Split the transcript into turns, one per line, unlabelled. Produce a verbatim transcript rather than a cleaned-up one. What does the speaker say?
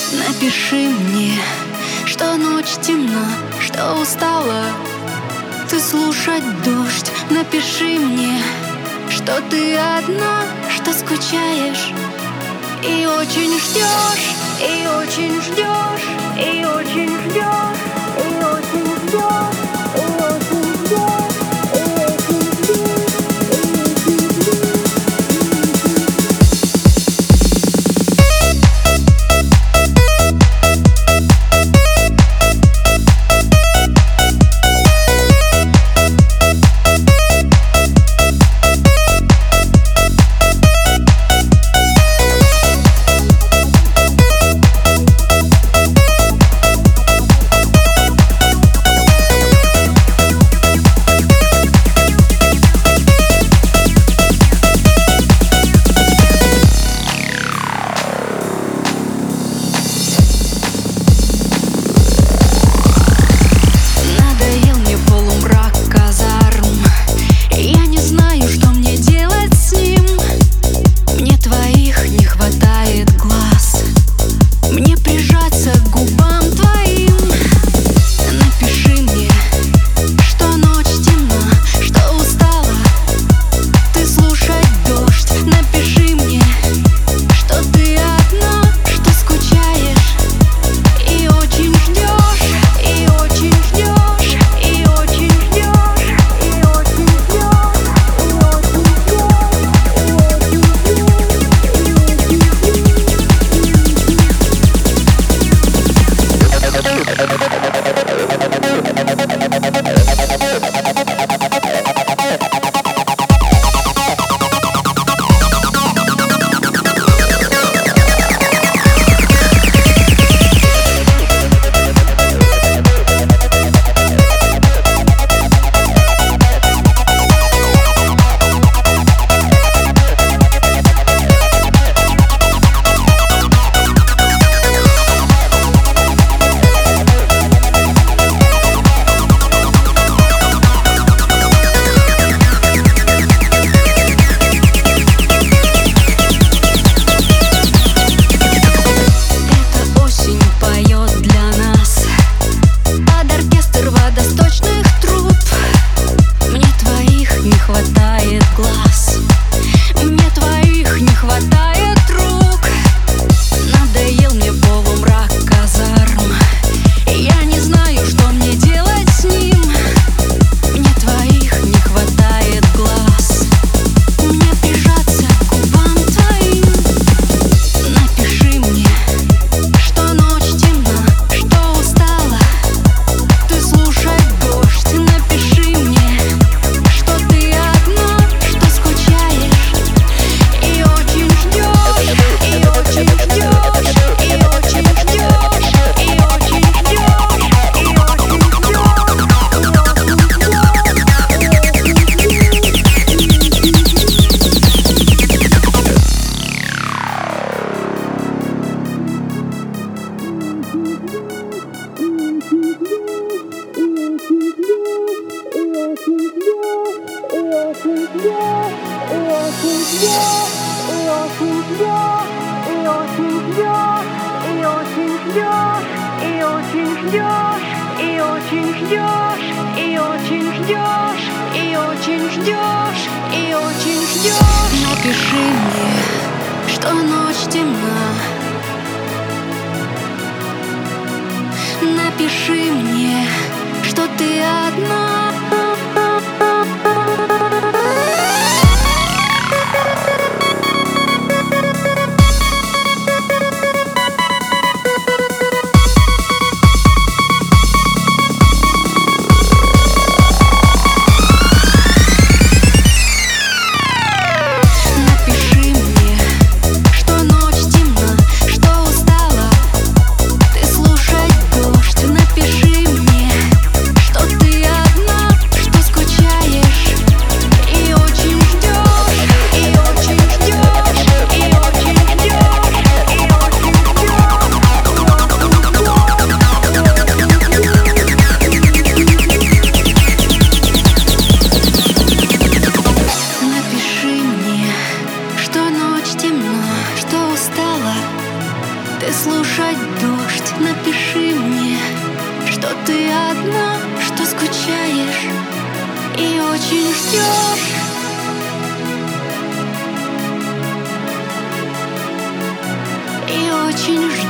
Напиши мне, что ночь темна, что устала ты слушать дождь. Напиши мне, что ты одна, что скучаешь и очень ждешь, и очень ждешь, и очень ждешь, и очень ждешь, и очень ждешь, и очень ждешь. Напиши мне, что ночь темна. Напиши мне, что ты одна. Напиши и слушать дождь. Напиши мне, что ты одна, что скучаешь и очень ждешь. И очень ждешь.